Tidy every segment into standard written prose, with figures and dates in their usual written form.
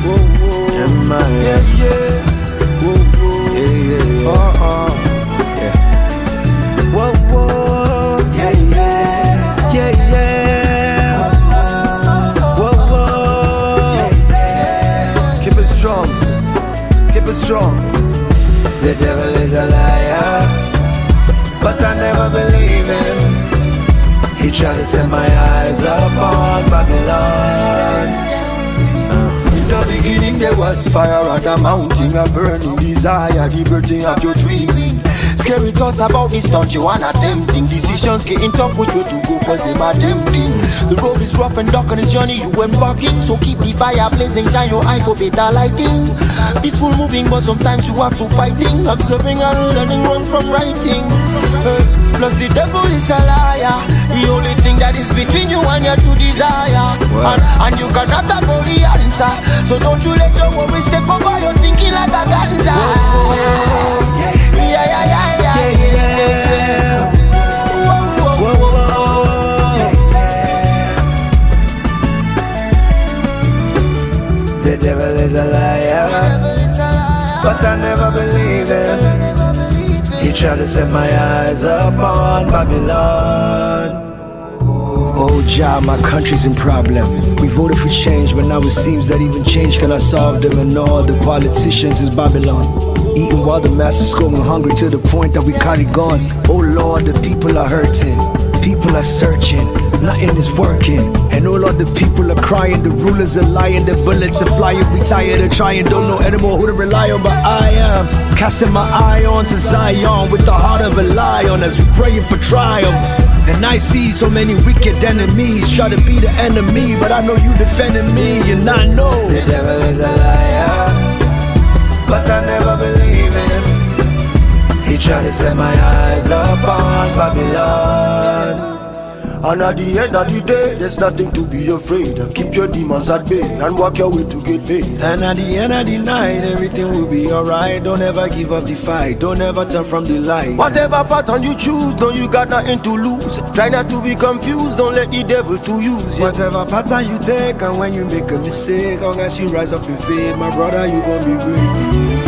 Am I? Yeah, yeah. Whoa, whoa. Yeah, yeah, yeah. Yeah. Whoa, whoa. Yeah, yeah. Yeah, yeah. Whoa, whoa. Keep it strong. Keep it strong. The devil is a liar, but I never believe him. He tried to set my eyes upon Babylon. In the beginning there was fire and a mountain, a burning desire, the birthing of your dreaming. Scary thoughts about this country, one attempting. Decisions getting tough with you to go cause they are tempting. The road is rough and dark on this journey you embarking, so keep the fire blazing, shine your eye for better lighting. Peaceful moving but sometimes you have to fighting. Observing and learning wrong from writing. Plus the devil is a liar. The only thing that is between you and your true desire. And you cannot avoid the answer. So don't you let your worries take over your thinking like a cancer. Yeah, yeah, yeah, yeah, yeah. Whoa, whoa, whoa. The devil is a liar, but I never believe it. He tried to set my eyes upon Babylon. Oh Jah, my country's in problem. We voted for change, but now it seems that even change cannot solve them. And all the politicians is Babylon. Eating while the masses going hungry to the point that we can't it gone. Oh Lord, the people are hurting. People are searching, nothing is working. And oh Lord, the people are crying. The rulers are lying, the bullets are flying. We tired of trying, don't know anymore who to rely on. But I am casting my eye on to Zion with the heart of a lion as we praying for triumph. And I see so many wicked enemies try to be the enemy, but I know you defending me, and I know the devil is a liar, but I never believe him. He tried to set my eyes upon Babylon. And at the end of the day, there's nothing to be afraid of. Keep your demons at bay and walk your way to get paid. And at the end of the night, everything will be alright. Don't ever give up the fight, don't ever turn from the light. Whatever pattern you choose, no, you got nothing to lose. Try not to be confused, don't let the devil to use you. Whatever pattern you take, and when you make a mistake, long as you rise up in faith, my brother, you gon' be great, yeah.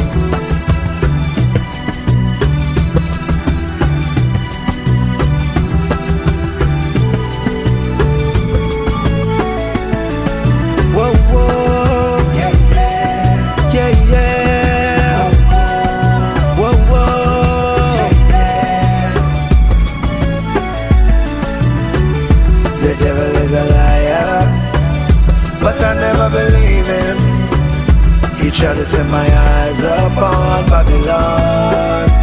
The devil is a liar, but I never believe him. He tried to set my eyes upon Babylon.